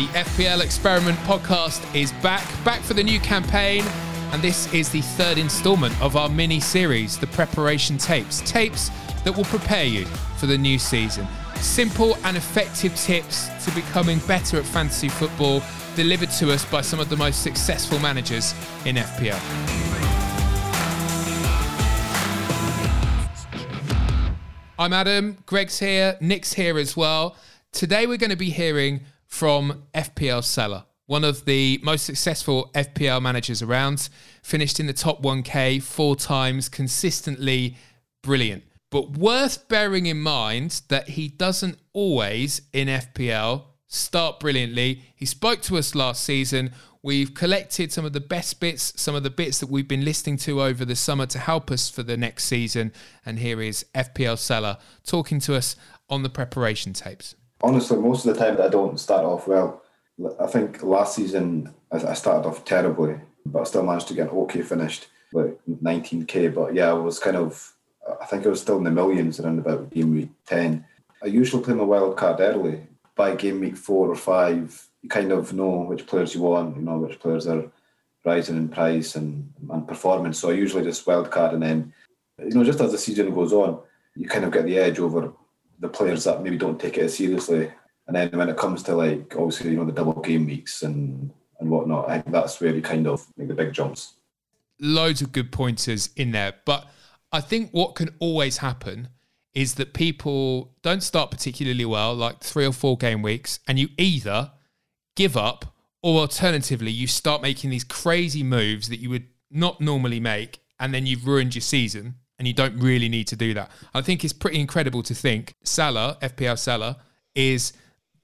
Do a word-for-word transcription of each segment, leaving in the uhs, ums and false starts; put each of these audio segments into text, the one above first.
The F P L Experiment podcast is back, back for the new campaign, and this is the third instalment of our mini-series, the Preparation Tapes. Tapes that will prepare you for the new season. Simple and effective tips to becoming better at fantasy football, delivered to us by some of the most successful managers in F P L. I'm Adam, Greg's here, Nick's here as well. Today we're going to be hearing from F P L Salah, one of the most successful F P L managers around, finished in the top one K four times, consistently brilliant. But worth bearing in mind that he doesn't always, in F P L, start brilliantly. He spoke to us last season. We've collected some of the best bits, some of the bits that we've been listening to over the summer to help us for the next season. And here is F P L Salah talking to us on the preparation tapes. Honestly, most of the time I don't start off well. I think last season I started off terribly, but I still managed to get an okay finished, like nineteen K. But yeah, I was kind of, I think I was still in the millions around about game week ten. I usually play my wild card early. By game week four or five, you kind of know which players you want, you know, which players are rising in price and, and performance. So I usually just wild card, and then, you know, just as the season goes on, you kind of get the edge over the players that maybe don't take it as seriously. And then when it comes to, like, obviously, you know, the double game weeks and, and whatnot, I think that's where you kind of make the big jumps. Loads of good pointers in there. But I think what can always happen is that people don't start particularly well, like three or four game weeks, and you either give up or alternatively you start making these crazy moves that you would not normally make, and then you've ruined your season. And you don't really need to do that. I think it's pretty incredible to think Salah, F P L Salah, is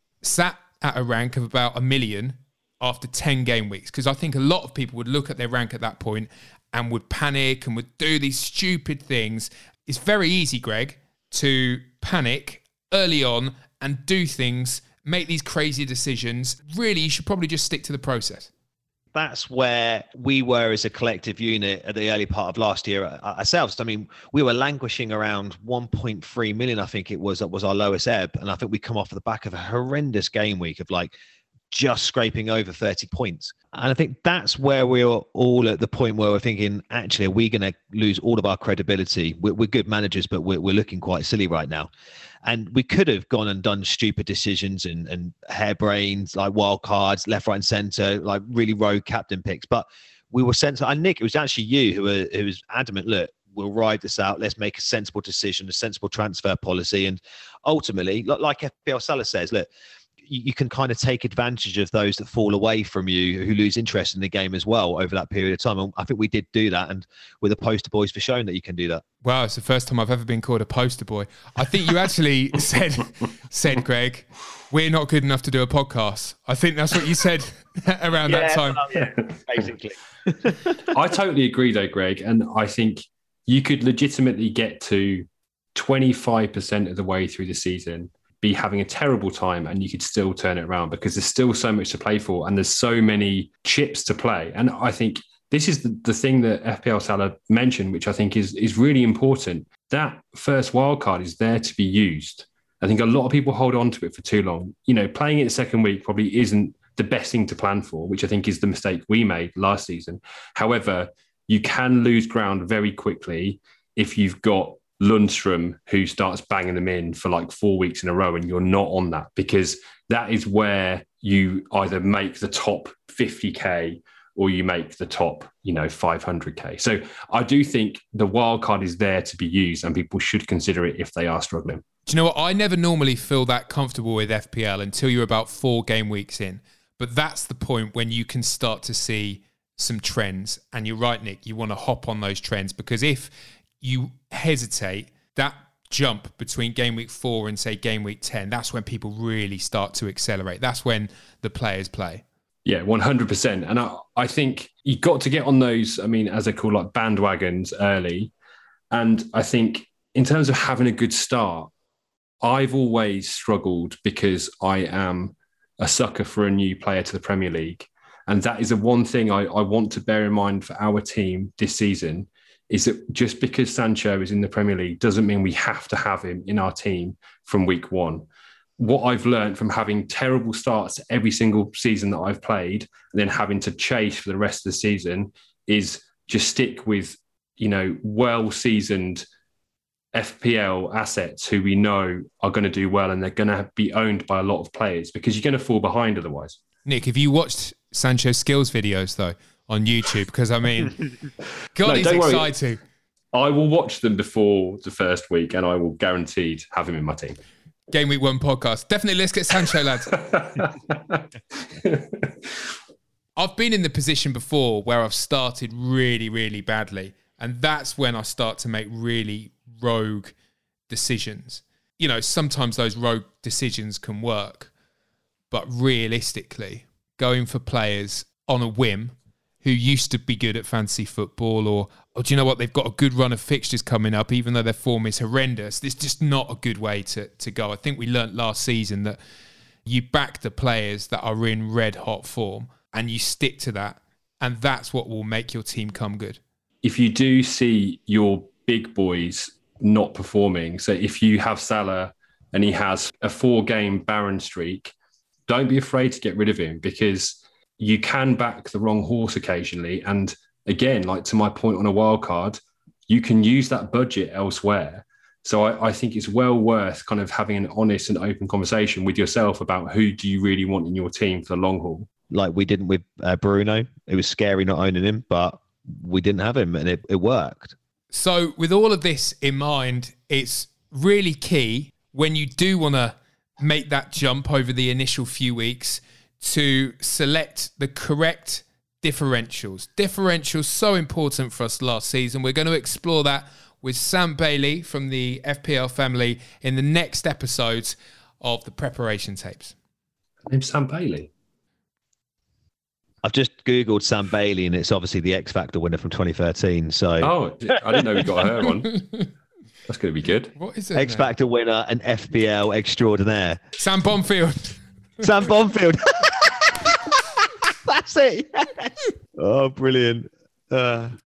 sat at a rank of about a million after ten game weeks. Because I think a lot of people would look at their rank at that point and would panic and would do these stupid things. It's very easy, Greg, to panic early on and do things, make these crazy decisions. Really, you should probably just stick to the process. That's where we were as a collective unit at the early part of last year ourselves. I mean, we were languishing around one point three million, I think it was, that was our lowest ebb. And I think we come off the back of a horrendous game week of like just scraping over thirty points. And I think that's where we're all at the point where we're thinking, actually, are we going to lose all of our credibility? We're, we're good managers, but we're, we're looking quite silly right now. And we could have gone and done stupid decisions and, and harebrained, like wild cards, left, right, and centre, like really rogue captain picks. But we were sent to, and Nick, it was actually you who, were, who was adamant, look, we'll ride this out. Let's make a sensible decision, a sensible transfer policy. And ultimately, like F P L Salah says, look, you, you can kind of take advantage of those that fall away from you, who lose interest in the game as well over that period of time. And I think we did do that. And we're the poster boys for showing that you can do that. Wow, it's the first time I've ever been called a poster boy. I think you actually said, said, Greg, we're not good enough to do a podcast. I think that's what you said around yeah, that time. Well, yeah, basically. I totally agree though, Greg. And I think you could legitimately get to twenty-five percent of the way through the season, be having a terrible time, and you could still turn it around because there's still so much to play for and there's so many chips to play. And I think this is the, the thing that F P L Salah mentioned, which I think is, is really important. That first wildcard is there to be used. I think a lot of people hold on to it for too long. You know, playing it the second week probably isn't the best thing to plan for, which I think is the mistake we made last season. However, you can lose ground very quickly if you've got Lundstrom who starts banging them in for like four weeks in a row and you're not on that, because that is where you either make the top fifty K or you make the top, you know, five hundred K. So I do think the wild card is there to be used and people should consider it if they are struggling. Do you know what? I never normally feel that comfortable with F P L until you're about four game weeks in. But that's the point when you can start to see some trends. And you're right, Nick, you want to hop on those trends, because if you hesitate, that jump between game week four and say game week ten, that's when people really start to accelerate. That's when the players play. Yeah, one hundred percent. And I, I think you've got to get on those, I mean, as they call like bandwagons early. And I think in terms of having a good start, I've always struggled because I am a sucker for a new player to the Premier League. And that is the one thing I, I want to bear in mind for our team this season, is that just because Sancho is in the Premier League doesn't mean we have to have him in our team from week one. what I've learned from having terrible starts every single season that I've played and then having to chase for the rest of the season is just stick with, you know, well-seasoned F P L assets who we know are going to do well and they're going to be owned by a lot of players because you're going to fall behind otherwise. Nick, have you watched Sancho's skills videos, though, on YouTube? Because, I mean, God, No, he's don't worry. exciting. I will watch them before the first week and I will guaranteed have him in my team. Game Week One podcast. Definitely, let's get Sancho, lads. I've been in the position before where I've started really, really badly. And that's when I start to make really rogue decisions. You know, sometimes those rogue decisions can work. But realistically, going for players on a whim who used to be good at fantasy football or, oh, do you know what? They've got a good run of fixtures coming up, even though their form is horrendous. It's just not a good way to, to go. I think we learnt last season that you back the players that are in red hot form and you stick to that. And that's what will make your team come good. If you do see your big boys not performing, so if you have Salah and he has a four-game barren streak, don't be afraid to get rid of him because you can back the wrong horse occasionally. And again, like to my point on a wild card, you can use that budget elsewhere. So I, I think it's well worth kind of having an honest and open conversation with yourself about who do you really want in your team for the long haul. Like we didn't with uh, Bruno. It was scary not owning him, but we didn't have him and it, it worked. So with all of this in mind, it's really key when you do want to make that jump over the initial few weeks to select the correct differentials. Differentials so important for us last season. We're going to explore that with Sam Bailey from the F P L family in the next episodes of the preparation tapes. Name's Sam Bailey. I've just Googled Sam Bailey and it's obviously the X Factor winner from twenty thirteen. So Oh, I didn't know we got her one. That's going to be good. What is it? X Factor winner and F P L extraordinaire. Sam Bonfield. Sam Bonfield. That's it. Yes. Oh, brilliant. Uh,